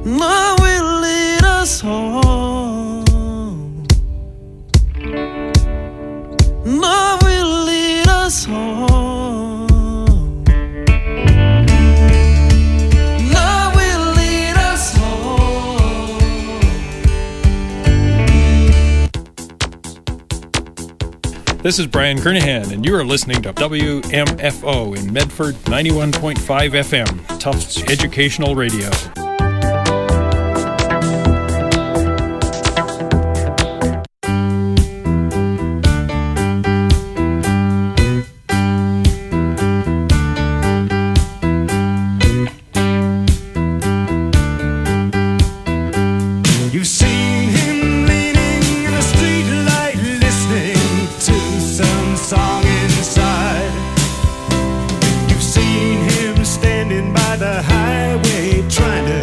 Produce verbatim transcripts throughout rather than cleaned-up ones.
Love will lead us home. Love will lead us home. Love will lead us home. This is Brian Kernahan, and you are listening to W M F O in Medford, ninety-one point five F M, Tufts Educational Radio. Trying to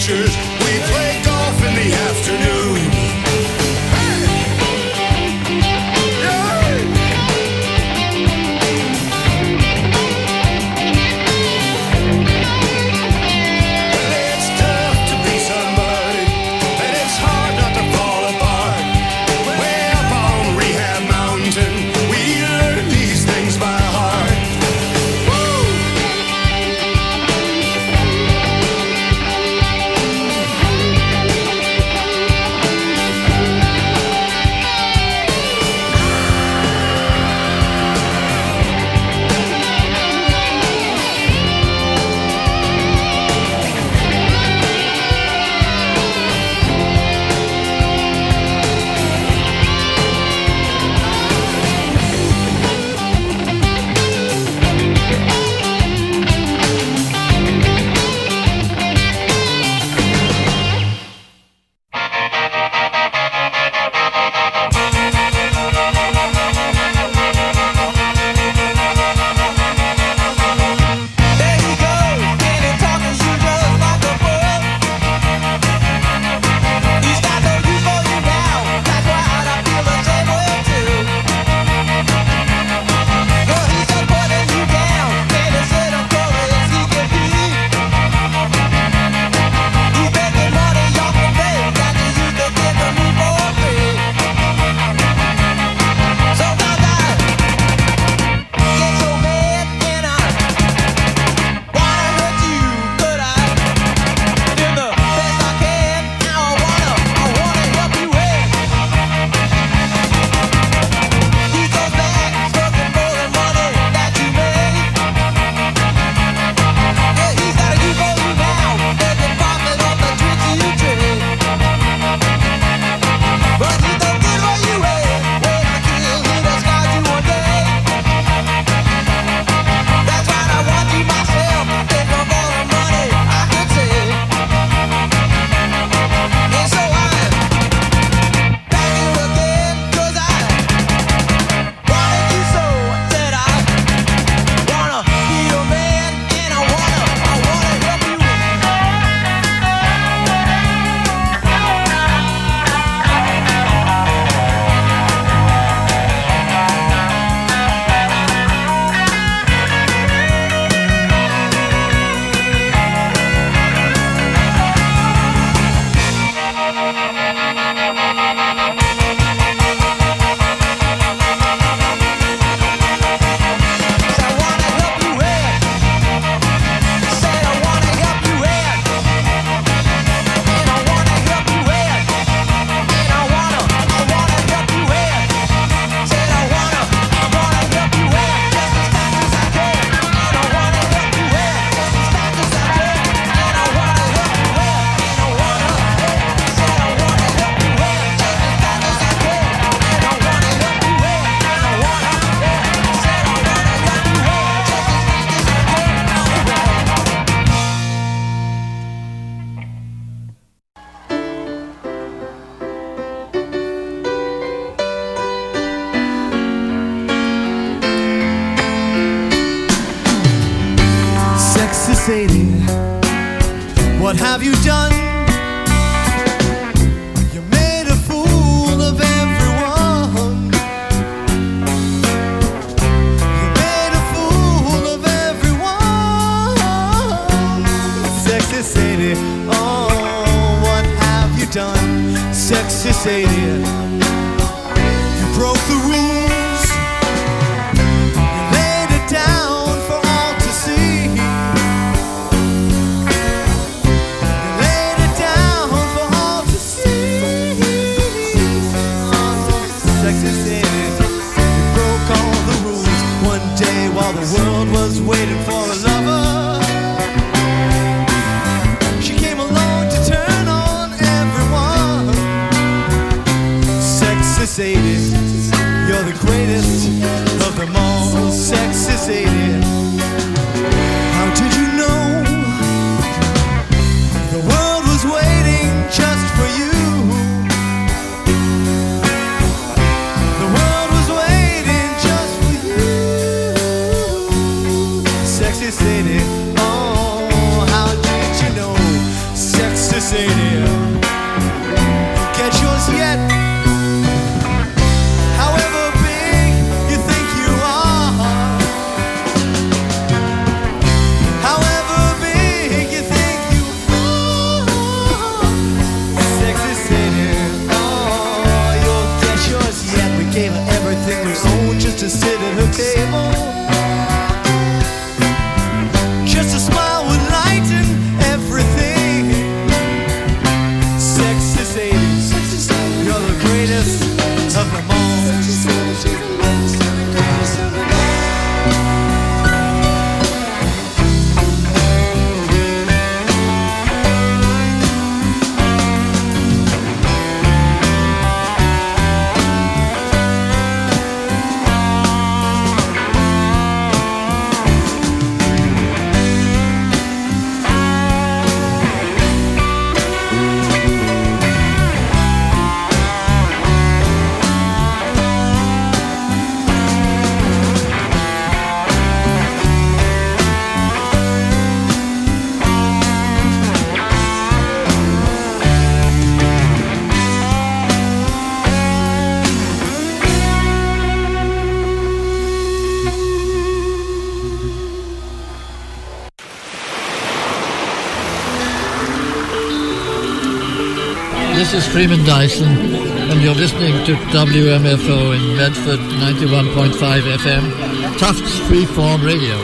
adventures. We play golf in the afternoon. Sadie, what have you done? You made a fool of everyone. You made a fool of everyone. Sexy Sadie, oh, what have you done? Sexy Sadie, you broke the rules. You laid it down for all to see. While the world was waiting for a lover, she came along to turn on everyone. this is Freeman Dyson, and you're listening to W M F O in Medford, ninety-one point five F M, Tufts Freeform Radio.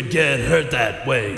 get hurt that way.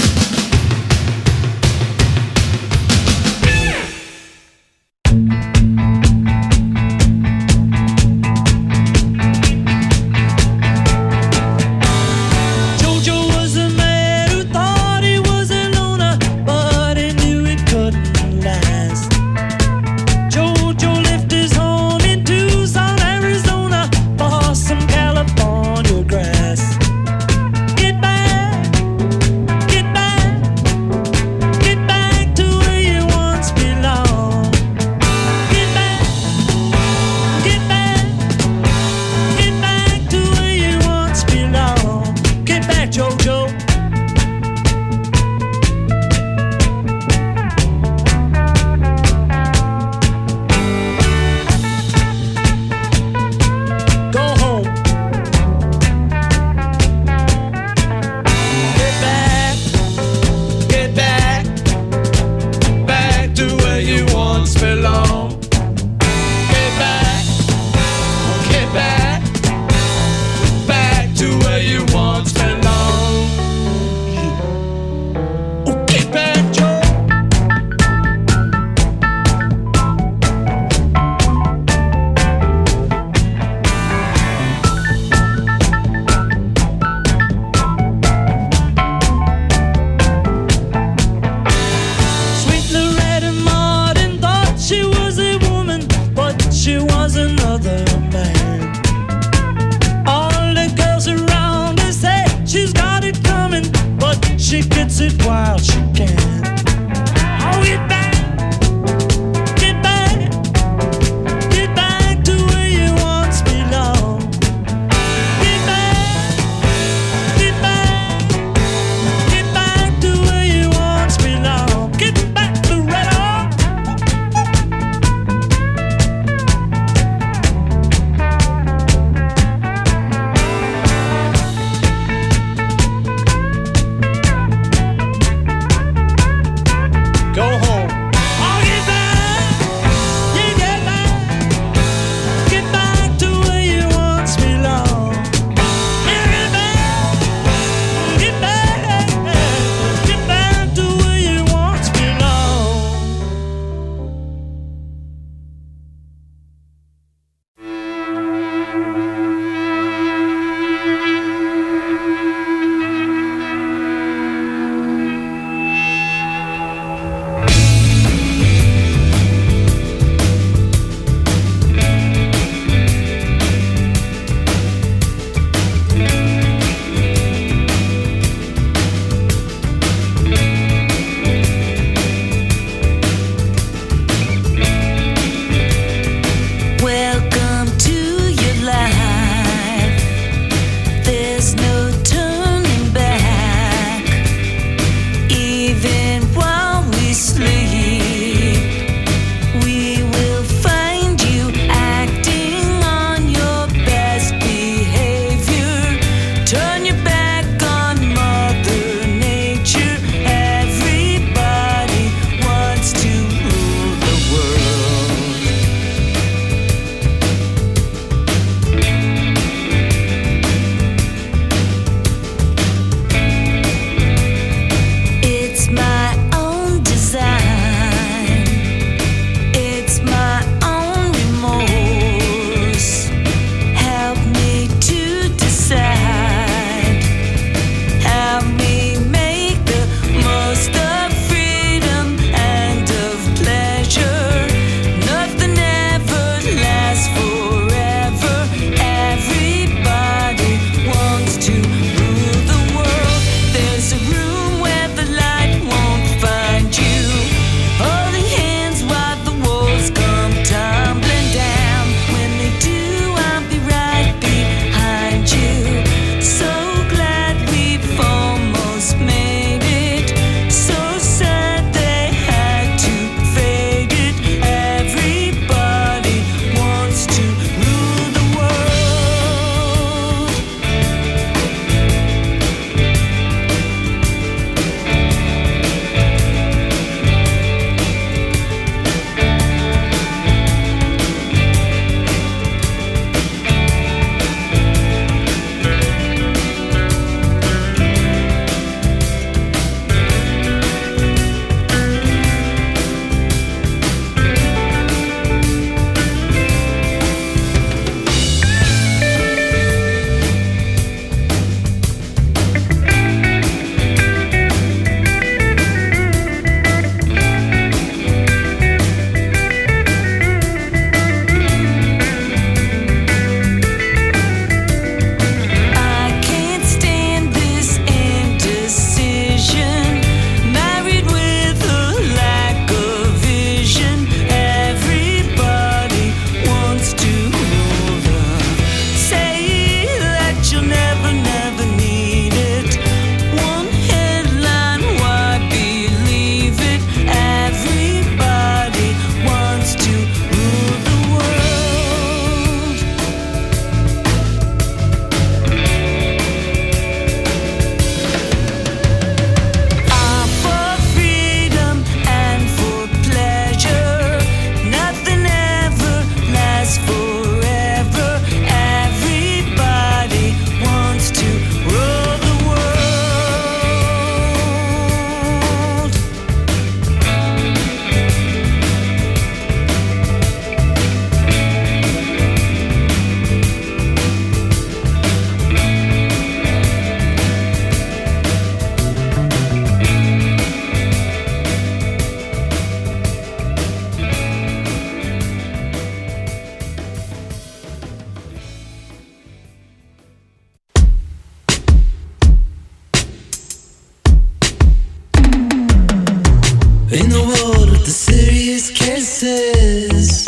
In the world with the serious cases,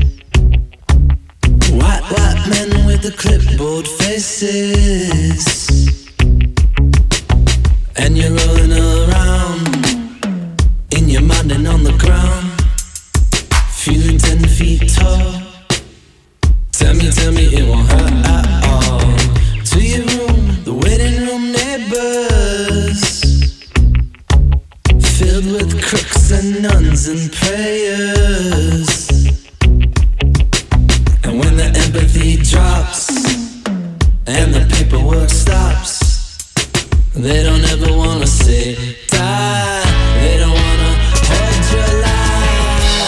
white, white men with the clipboard faces, and you're rolling around in your mind and on the ground, feeling ten feet tall. Tell me, tell me it won't hurt at all. To your room, the waiting room neighbors, filled with crooks and nuns and prayers. And when the empathy drops and the paperwork stops, they don't ever wanna say die. They don't wanna hold your life.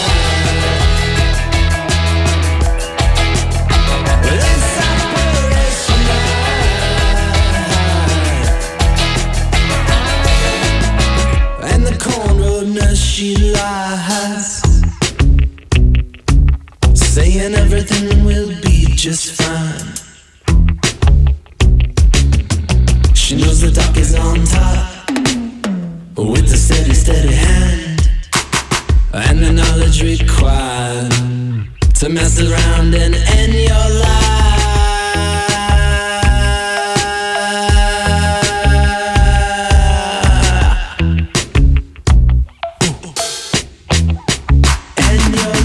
But it's operational. And the cornroad nurse, she lies, saying everything will be just fine. She knows the doc is on top, with the steady, steady hand, and the knowledge required to mess around and end your life. End your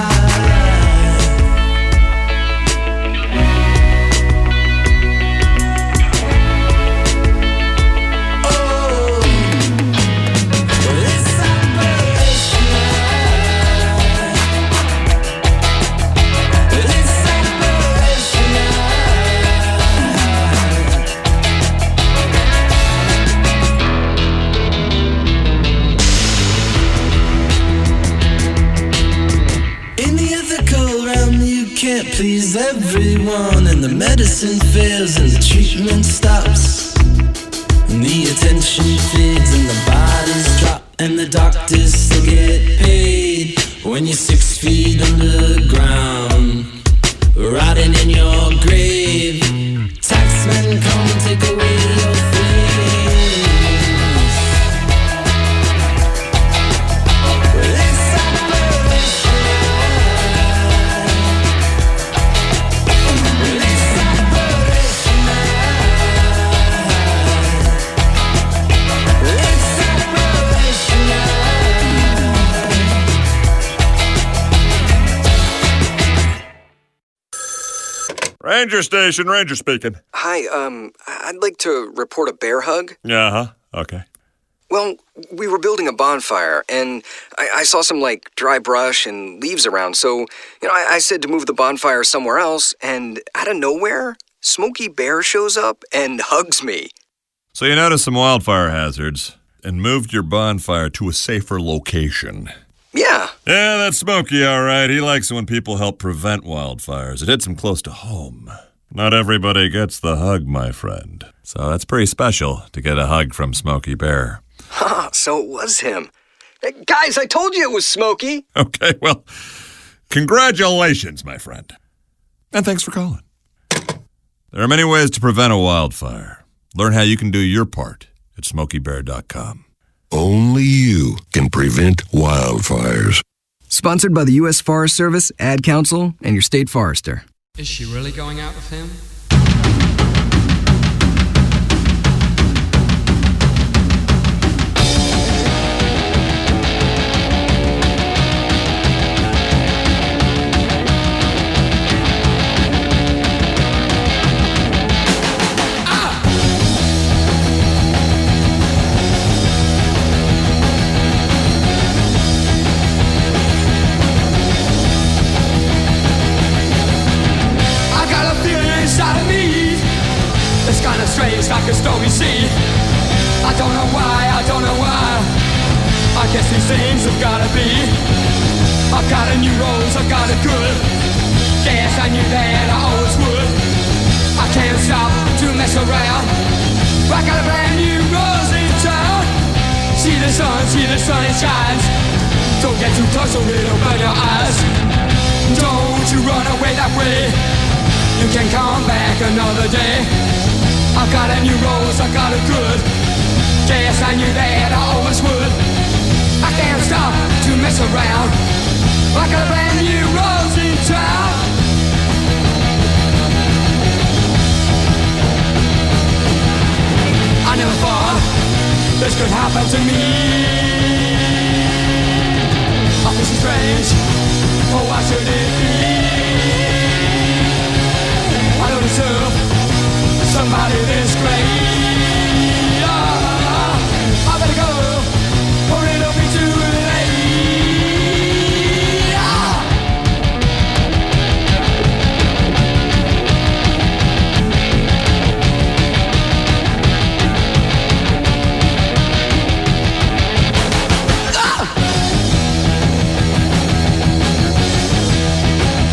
please everyone, and the medicine fails and the treatment stops, and the attention fades and the bodies drop, and the doctors still get paid when you're six feet underground, rotting in your grave. Taxmen come and take away your things. Well, it's Ranger Station, Ranger speaking. Hi, um, I'd like to report a bear hug. Uh-huh, okay. Well, we were building a bonfire, and I, I saw some, like, dry brush and leaves around, so, you know, I, I said to move the bonfire somewhere else, and out of nowhere, Smokey Bear shows up and hugs me. So you noticed some wildfire hazards and moved your bonfire to a safer location. Yeah. Yeah, that's Smokey, all right. He likes it when people help prevent wildfires. It hits him close to home. Not everybody gets the hug, my friend. So that's pretty special to get a hug from Smokey Bear. Ha, so it was him. Hey, guys, I told you it was Smokey. Okay, well, congratulations, my friend. And thanks for calling. There are many ways to prevent a wildfire. Learn how you can do your part at smokey bear dot com. Only you can prevent wildfires. Sponsored by the U S Forest Service, Ad Council, and your state forester. Is she really going out with him? Strange like a stormy sea. I don't know why, I don't know why. I guess these things have gotta be. I've got a new rose, I've got it good. Guess I knew that I always would. I can't stop to mess around. I got a brand new rose in town. See the sun, see the sun, it shines. Don't get too close or it'll burn your eyes. Don't you run away that way. You can come back another day. I got a new rose, I got it good. Guess I knew that I always would. I can't stop to mess around. Like a brand new rose in town. I never thought this could happen to me. I feel so strange, oh why should it be? I don't deserve somebody this great. Ah, I better go, or it'll be too late. Ah. Ah.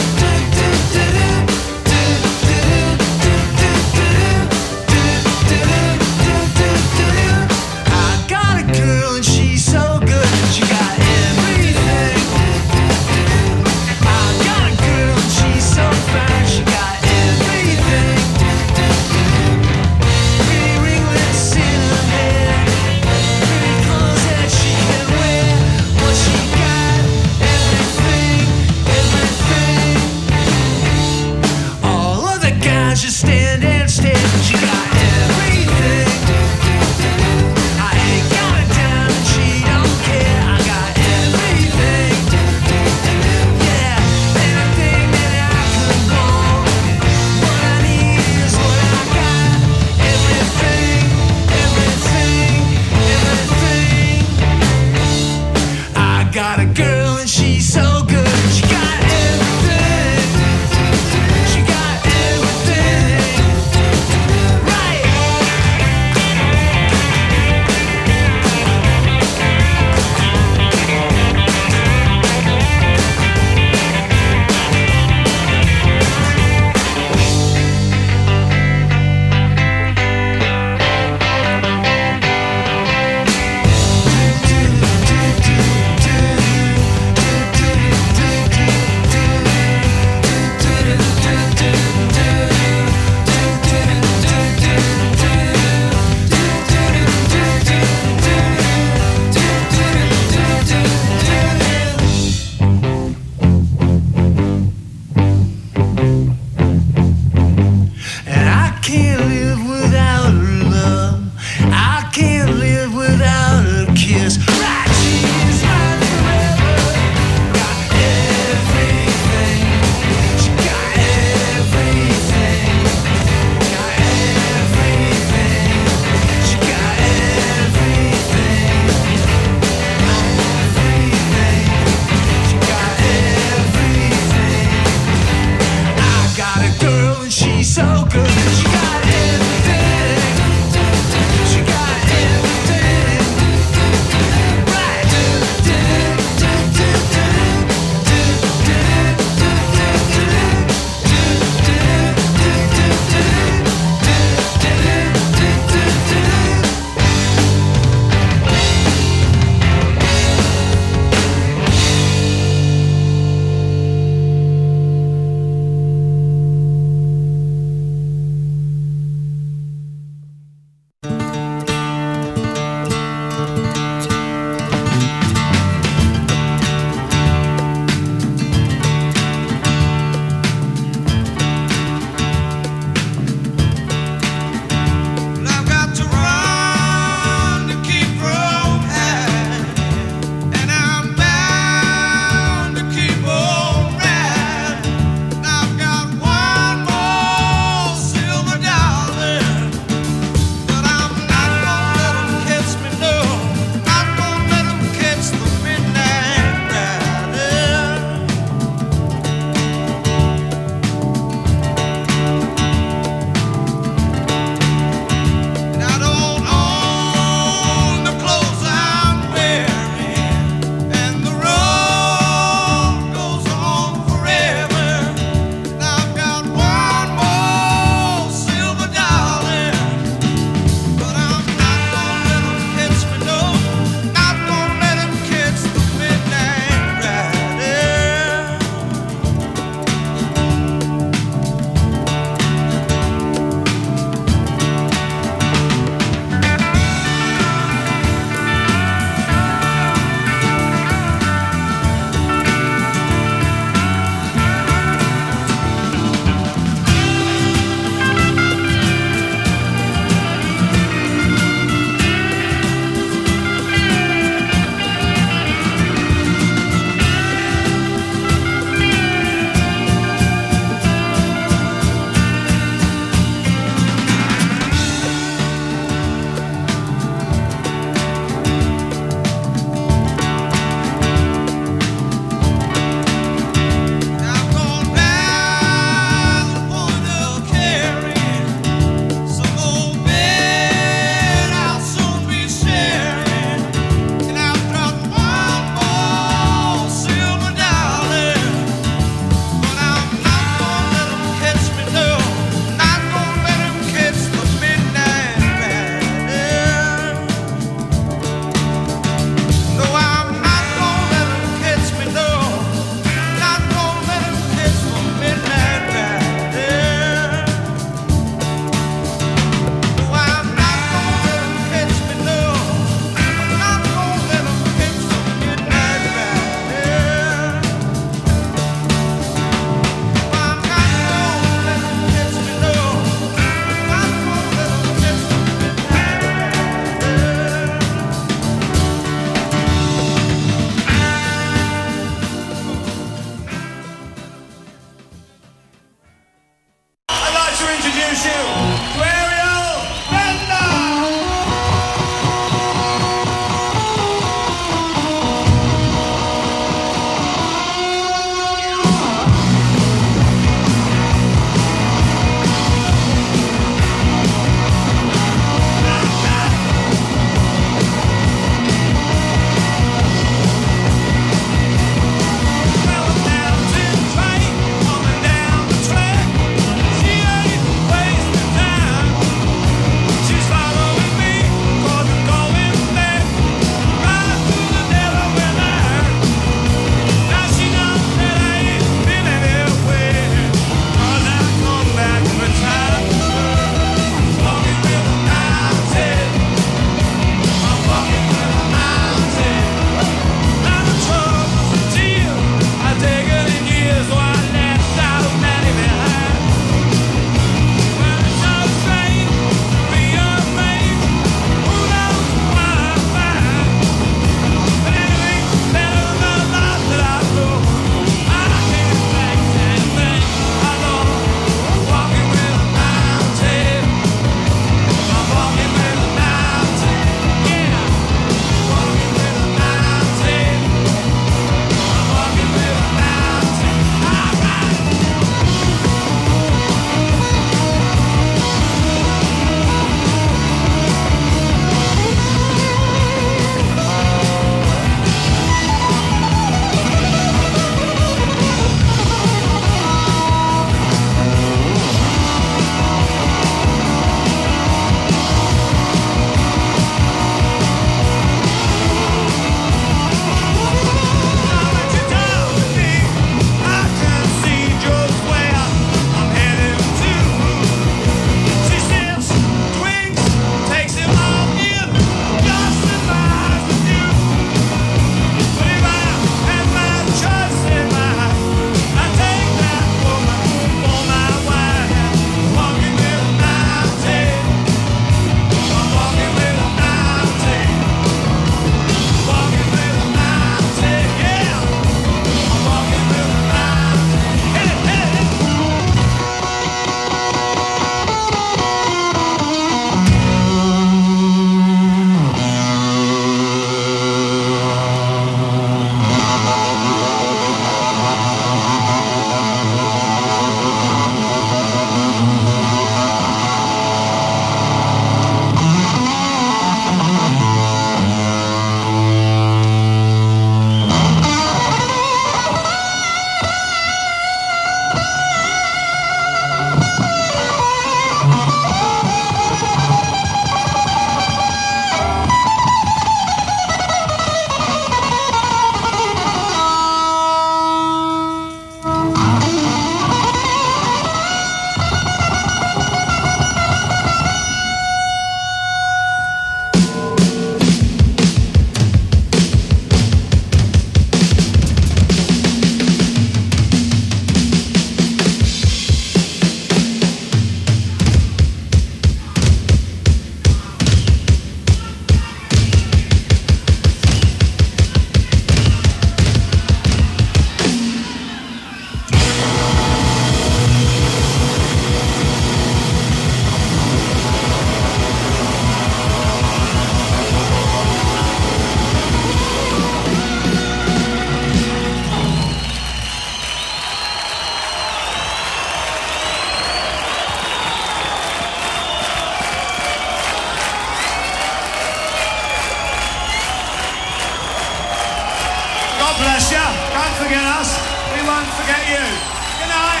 bless you. Don't forget us. We won't forget you. Good night.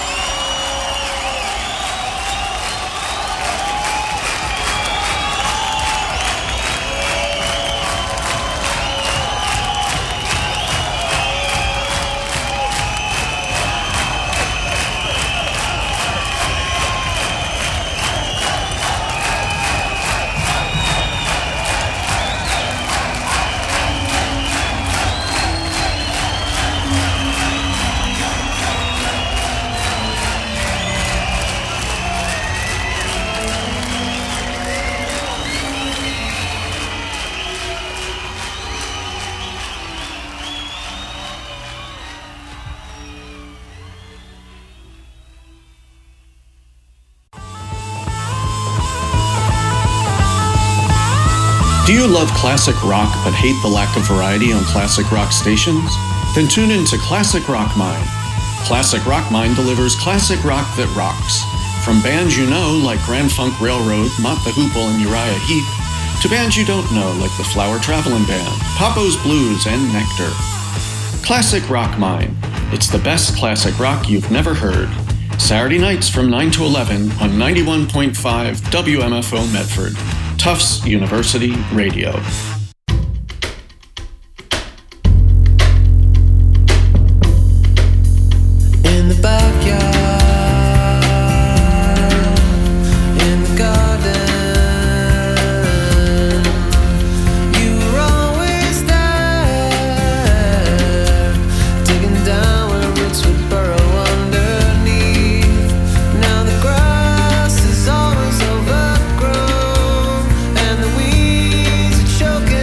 Do you love classic rock but hate the lack of variety on classic rock stations? Then tune in to Classic Rock Mine. Classic Rock Mine delivers classic rock that rocks. From bands you know like Grand Funk Railroad, Mott the Hoople, and Uriah Heep, to bands you don't know like the Flower Traveling Band, Papo's Blues, and Nectar. Classic Rock Mine. It's the best classic rock you've never heard. Saturday nights from nine to eleven on ninety-one point five W M F O Medford. Tufts University Radio. In the backyard, in the garden, you were always there, digging down where the roots would burrow underneath. Now the grass is almost overgrown, and the weeds are choking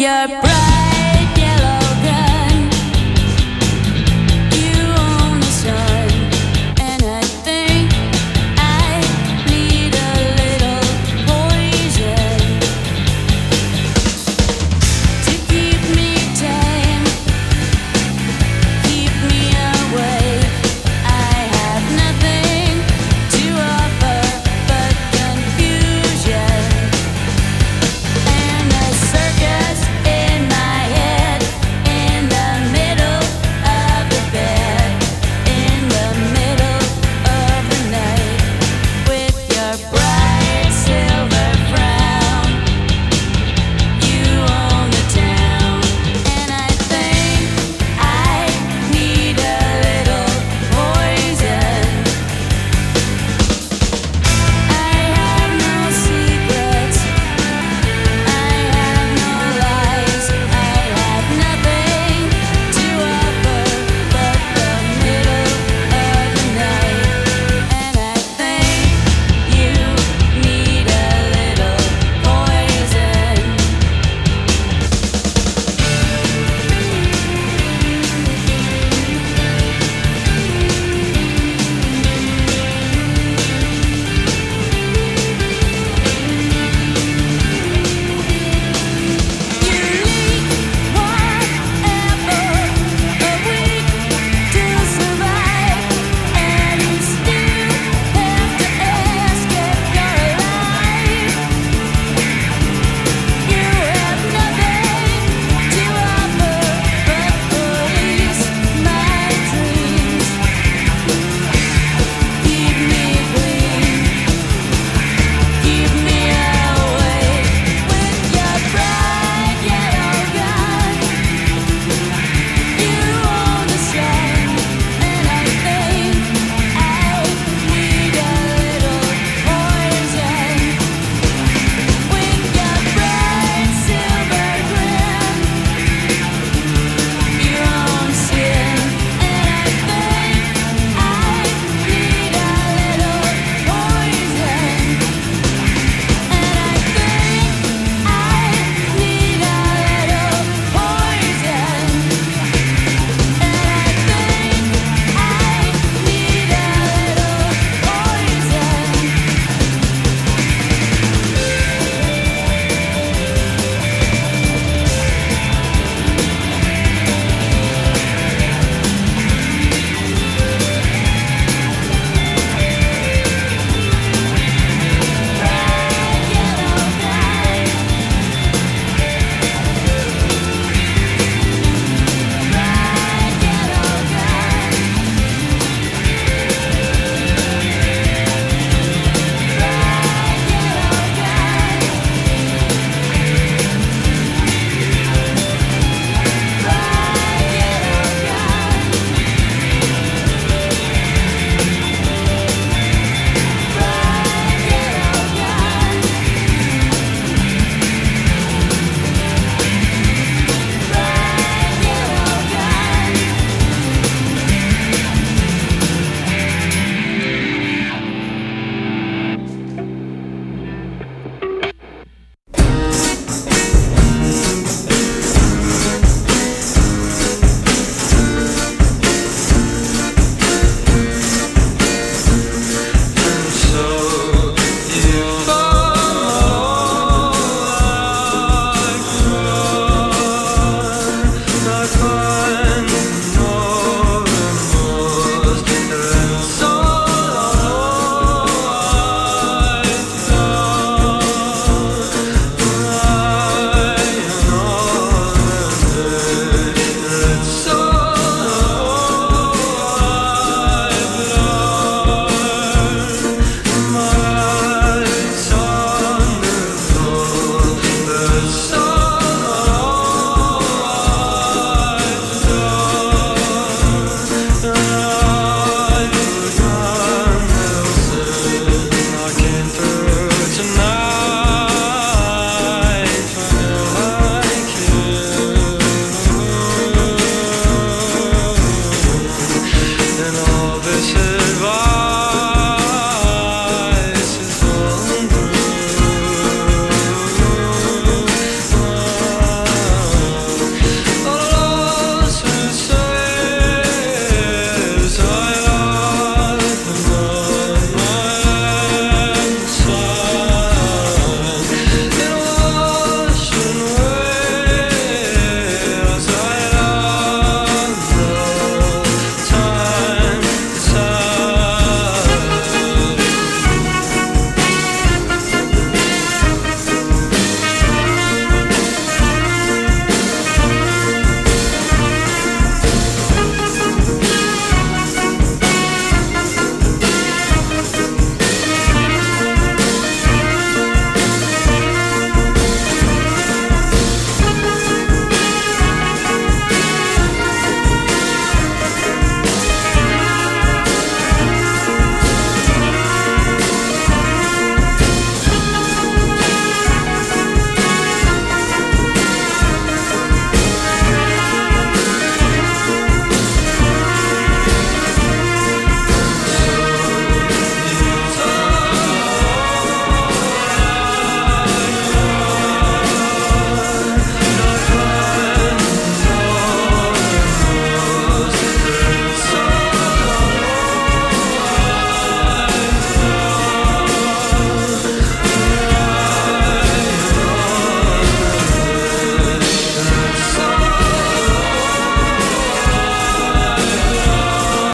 your pride.